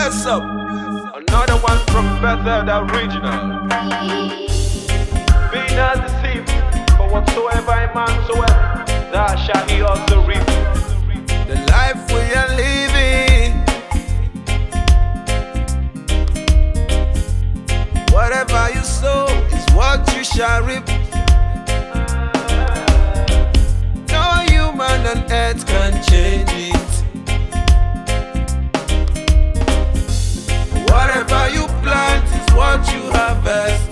Bless up. Another one from Bethel, the original. Be not deceived, for whatsoever a man soever, thou shalt he also reap. The life we are living, whatever you sow is what you shall reap. No human on earth can change it. Whatever you plant is what you harvest.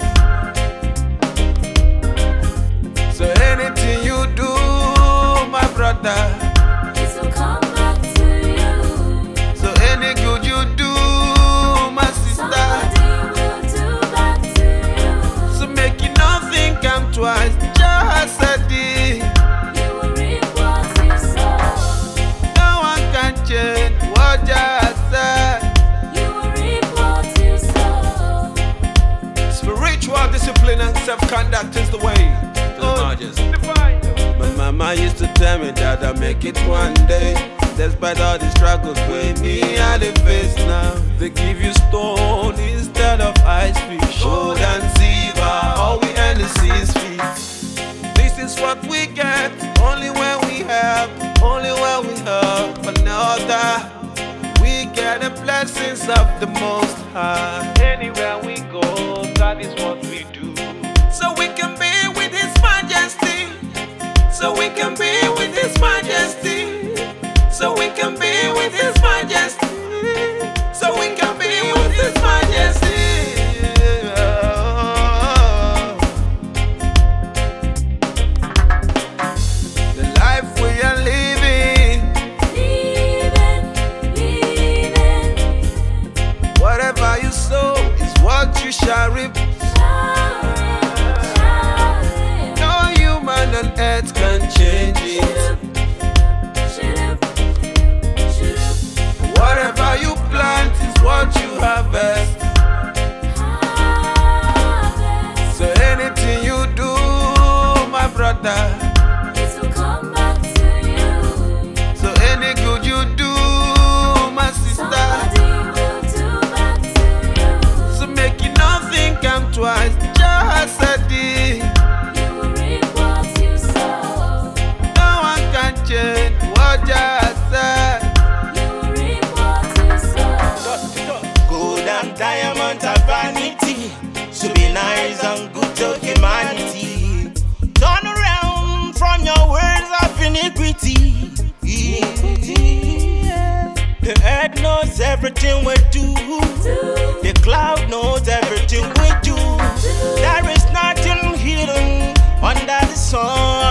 So anything you do, my brother, it will come back to you. so any good you do, my sister, Somebody will do back to you. so make you nothing come twice, just a day. You will reap what you sow. No one can change what just said. You will reap what you sow. Spiritual discipline and self-conduct is the way. My mama used to tell me that I'll make it one day. Despite all the struggles with me and the face now, they give you stone instead of ice fish. Gold and silver, all we earn is 6 feet. This is what we get, only when we help, only when we help another. We get the blessings of the Most High. Anywhere we go, that is what we do. So we can be with His Majesty. So we can be with His Majesty. So we can be with His Majesty. So we can be with His Majesty. The life we are living, Leaving. whatever you sow is what you shall reap. No human on earth can change it. Whatever you plant is what you harvest. So anything you do, my brother, It will come back to you. so any good you do, my sister, Somebody will do back to you. so make you nothing come twice, just a day. You will reap what you sow. No one can change what just said. You will reap what you sow. Gold and diamonds are vanity. So be nice and good to humanity. Turn around from your words of iniquity. The earth knows everything we do. The cloud knows everything we do. There is nothing hidden under the sun.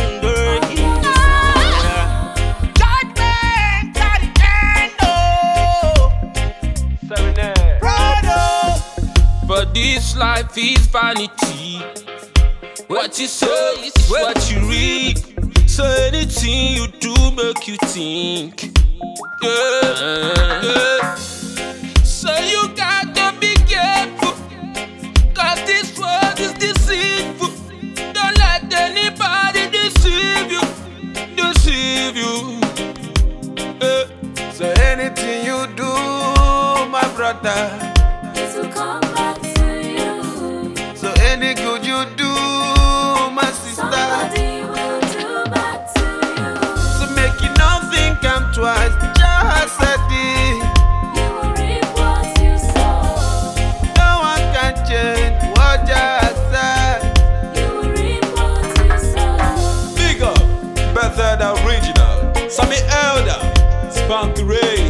Judgment at the end, oh. Serenade. For this life is vanity. What you sow is what you reap. So anything you do make you think. Yeah. So you gotta be careful, 'cause this world is deceitful. Don't let anybody deceive you. Yeah. So anything you do, my brother, It will come back to you. so any good you do, my sister, Somebody will do back to you. so make you nothing come twice, just a day. You will reap what you sow. No one can change what just said. You will reap what you sow. Big up. Bethel, the original. Sammy Elder. Spunky Ray.